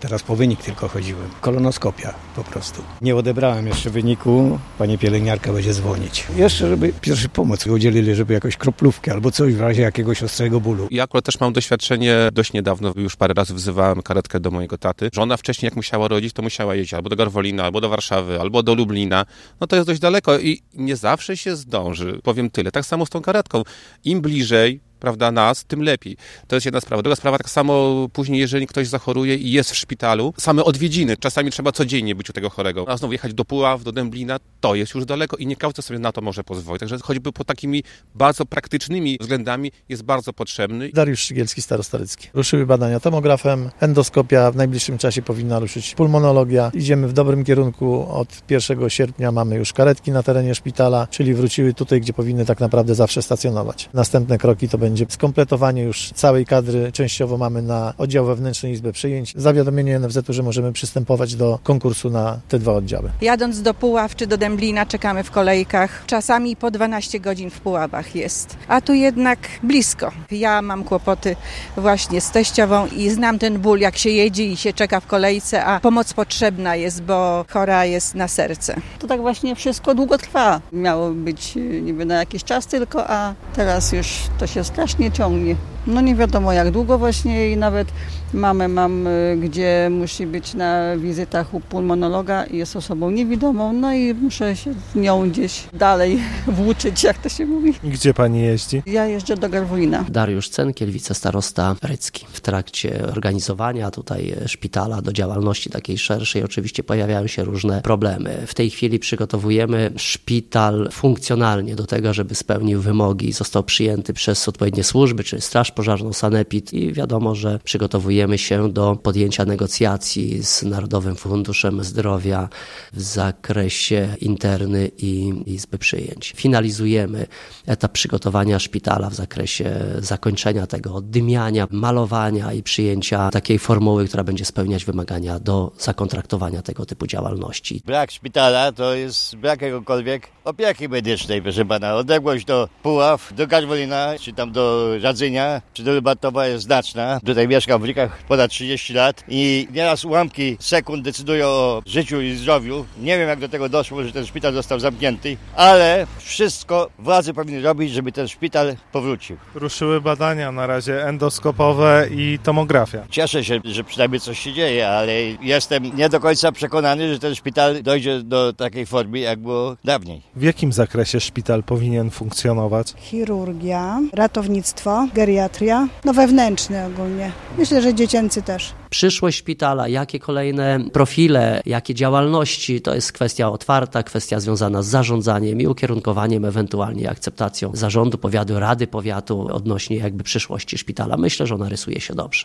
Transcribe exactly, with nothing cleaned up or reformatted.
Teraz po wynik tylko chodziłem. Kolonoskopia po prostu. Nie odebrałem jeszcze wyniku. Pani pielęgniarka będzie dzwonić. Jeszcze, żeby pierwszy pomoc udzielili, żeby jakąś kroplówkę albo coś w razie jakiegoś ostrego bólu. Ja akurat też mam doświadczenie dość niedawno. Już parę razy wzywałem karetkę do mojego taty. Żona wcześniej jak musiała rodzić, to musiała jeździć albo do Garwolina, albo do Warszawy, albo do Lublina. No to jest dość daleko i nie zawsze się zdąży. Powiem tyle. Tak samo z tą karetką. Im bliżej, prawda, nas, tym lepiej. To jest jedna sprawa. Druga sprawa, tak samo później, jeżeli ktoś zachoruje i jest w szpitalu, same odwiedziny. Czasami trzeba codziennie być u tego chorego. A znowu jechać do Puław, do Dęblina, to jest już daleko i nie każdy sobie na to może pozwolić. Także choćby po takimi bardzo praktycznymi względami jest bardzo potrzebny. Dariusz Szygielski, starosta rycki. Ruszyły badania tomografem, endoskopia, w najbliższym czasie powinna ruszyć pulmonologia. Idziemy w dobrym kierunku. Od pierwszego sierpnia mamy już karetki na terenie szpitala, czyli wróciły tutaj, gdzie powinny tak naprawdę zawsze stacjonować. Następne kroki to będzie skompletowanie już całej kadry. Częściowo mamy na oddział wewnętrzny Izbę Przyjęć. Zawiadomienie N F Z-u, że możemy przystępować do konkursu na te dwa oddziały. Jadąc do Puław czy do Dęblina czekamy w kolejkach. Czasami po dwanaście godzin w Puławach jest. A tu jednak blisko. Ja mam kłopoty właśnie z teściową i znam ten ból, jak się jedzie i się czeka w kolejce, a pomoc potrzebna jest, bo chora jest na serce. To tak właśnie wszystko długo trwa. Miało być niby na jakiś czas tylko, a teraz już to się strasznie ciągnie. No nie wiadomo jak długo właśnie i nawet mamę mam, gdzie musi być na wizytach u pulmonologa i jest osobą niewidomą, no i muszę się z nią gdzieś dalej włóczyć, jak to się mówi. I gdzie pani jeździ? Ja jeżdżę do Garwolina. Dariusz Cenkiel, wicestarosta rycki. W trakcie organizowania tutaj szpitala do działalności takiej szerszej oczywiście pojawiają się różne problemy. W tej chwili przygotowujemy szpital funkcjonalnie do tego, żeby spełnił wymogi, został przyjęty przez odpowiednie służby, czyli Straż Pożarną, Sanepid i wiadomo, że przygotowujemy się do podjęcia negocjacji z Narodowym Funduszem Zdrowia w zakresie interny i Izby Przyjęć. Finalizujemy etap przygotowania szpitala w zakresie zakończenia tego oddymiania, malowania i przyjęcia takiej formuły, która będzie spełniać wymagania do zakontraktowania tego typu działalności. Brak szpitala to jest brak jakiejkolwiek opieki medycznej, proszę pana. Odległość do Puław, do Garwolina, czy tam do Radzynia, czy do Lubatowa jest znaczna. Tutaj mieszkam w Rykach ponad trzydzieści lat i nieraz ułamki sekund decydują o życiu i zdrowiu. Nie wiem jak do tego doszło, że ten szpital został zamknięty, ale wszystko władze powinny robić, żeby ten szpital powrócił. Ruszyły badania na razie endoskopowe i tomografia. Cieszę się, że przynajmniej coś się dzieje, ale jestem nie do końca przekonany, że ten szpital dojdzie do takiej formy, jak było dawniej. W jakim zakresie szpital powinien funkcjonować? Chirurgia, ratownictwo, geriatria, no wewnętrzny ogólnie. Myślę, że dziecięcy też. Przyszłość szpitala, jakie kolejne profile, jakie działalności, to jest kwestia otwarta, kwestia związana z zarządzaniem i ukierunkowaniem, ewentualnie akceptacją zarządu powiatu, rady powiatu odnośnie jakby przyszłości szpitala. Myślę, że ona rysuje się dobrze.